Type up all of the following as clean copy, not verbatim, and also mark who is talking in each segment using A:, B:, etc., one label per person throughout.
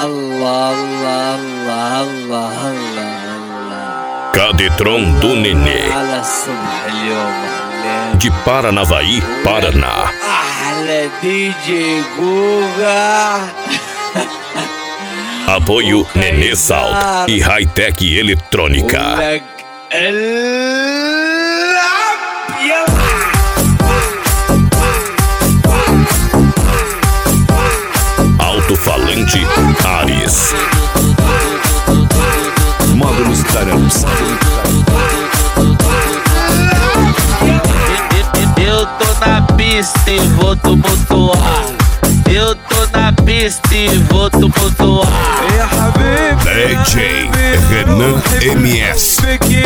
A: Allah, Allah, Allah, Allah, Allah.
B: Cadetron do Nenê, de Paranavaí, Paraná.
A: أحلى DJ Guga.
B: Apoio Nenê Sound e Hightech Eletrônica. Alto-falante Ares. Módulos Taramps.
A: Eu tô na pista e vou tumultuar. Eu tô na pista e vou tumultuar.
B: DJ Renan MS.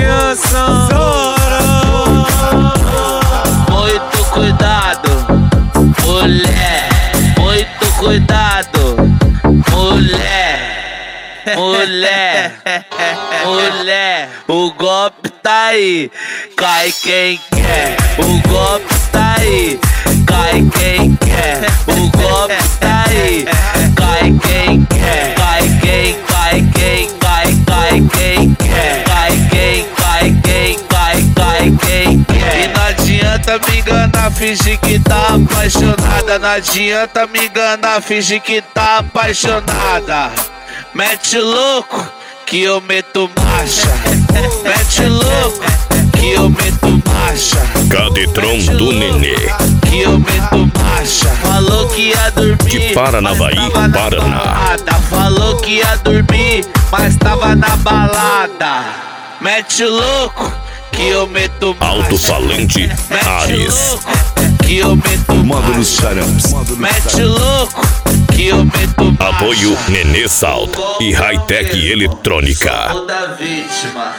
A: Muito cuidado, mulher. Muito cuidado, mulher. Mulher, mulher, o golpe tá aí, cai quem quer. O golpe tá aí, cai quem quer. O golpe tá aí, cai quem quer. Cai quem, cai quem, cai quem quer. Cai quem, cai quem, cai quem quer. E não adianta me enganar, fingir que tá apaixonada. Não adianta me enganar, fingir que tá apaixonada. Mete louco que eu meto marcha. Mete louco que eu meto marcha.
B: Cadetron do Nenê,
A: Que eu meto marcha. Falou que ia dormir,
B: de Paranavaí,
A: mas tava na
B: Paraná.
A: balada. Falou que ia dormir, mas tava na balada. Mete louco que eu meto marcha.
B: Alto-falante
A: Mete
B: Ares.
A: louco que eu meto
B: Módulos Taramps.
A: Mete louco que eu meto marcha.
B: Apoio Nenê Sound e Hightech Eletrônica.
A: Sou da vítima.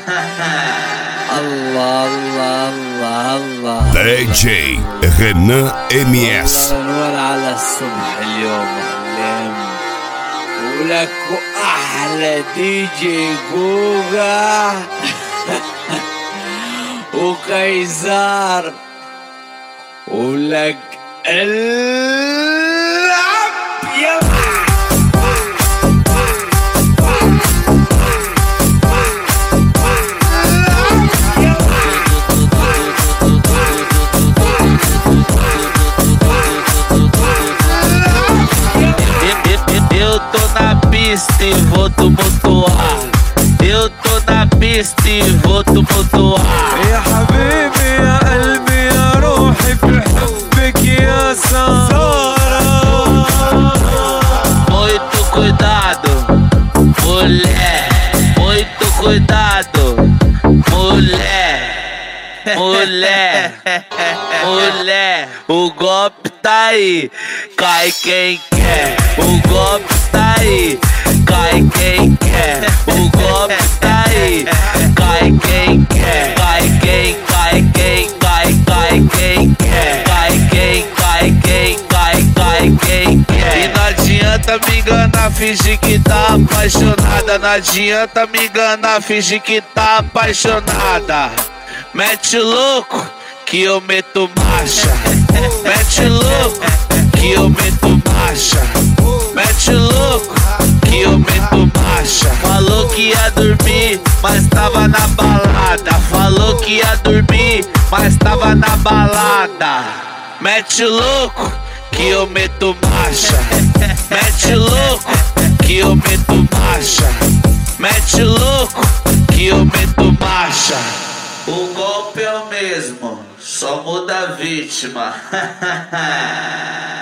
A: Allah, Allah, Allah, Allah.
B: DJ Renan MS.
A: نور على الصبح اليوم علم ولك احلى دي جي جوجا وكيزار ولك العب يا Eu tô na pista e vou tumultuar. Eu tô na pista e vou tumultuar.
C: يا حبيبي يا قلبي يا روحي في حبك يا سارة.
A: Muito cuidado, mulher. Muito cuidado, mulher. Mulher, mulher, o golpe tá aí, cai quem quer. O golpe tá aí, cai quem quer. O golpe tá aí, cai quem quer. Cai quem, cai quem, cai quem quer. Cai quem, cai quem, cai quem quer. E não adianta me enganar, fingir que tá apaixonada. Não adianta me enganar, fingir que tá apaixonada. Mete louco que eu meto marcha. Mete louco que eu meto marcha. Mete louco que eu meto marcha. Falou que ia dormir, mas tava na balada. Falou que ia dormir, mas tava na balada. Mete louco que eu meto marcha. Mete louco que eu meto marcha. Mete louco que eu meto marcha. O golpe é o mesmo, só muda a vítima.